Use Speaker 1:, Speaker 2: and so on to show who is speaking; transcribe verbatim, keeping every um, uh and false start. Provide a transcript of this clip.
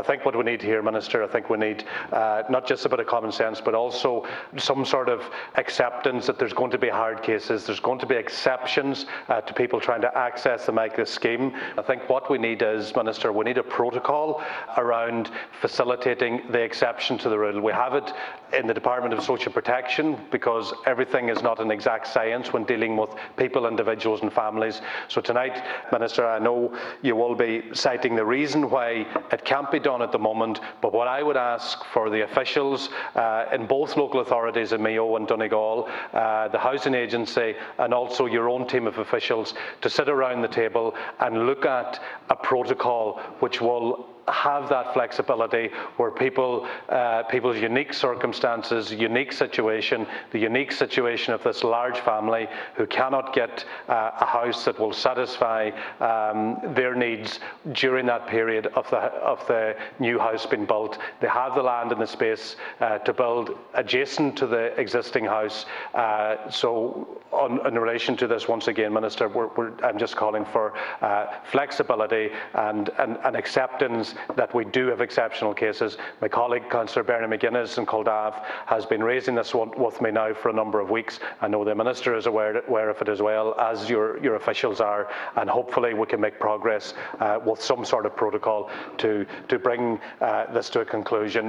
Speaker 1: think what we need here, Minister, I think we need uh, not just a bit of common sense, but also some sort of acceptance that there's going to be hard cases, there's going to be exceptions uh, to people trying to access the Michael scheme. I think what we need is, Minister, we need a protocol around facilitating the exception to the rule. We have it in the Department of Social Protection because everything is not an exact science when dealing with people, individuals and families. So tonight, Minister, I know you will be citing the reason why it can't be done at the moment, but what I would ask for the officials uh, in both local authorities in Mayo and Donegal, uh, the Housing Agency and also your own team of officials to sit around the table and look at a protocol which will have that flexibility where people, uh, people's unique circumstances, unique situation, the unique situation of this large family who cannot get uh, a house that will satisfy um, their needs during that period of the, of the new house being built. They have the land and the space uh, to build adjacent to the existing house. Uh, so on, in relation to this, once again, Minister, we're, we're, I'm just calling for uh, flexibility and, and, and acceptance that we do have exceptional cases. My colleague, Councillor Bernie McGuinness in Culdaff, has been raising this one with me now for a number of weeks. I know the Minister is aware, aware of it as well, as your, your officials are, and hopefully we can make progress uh, with some sort of protocol to, to bring uh, this to a conclusion.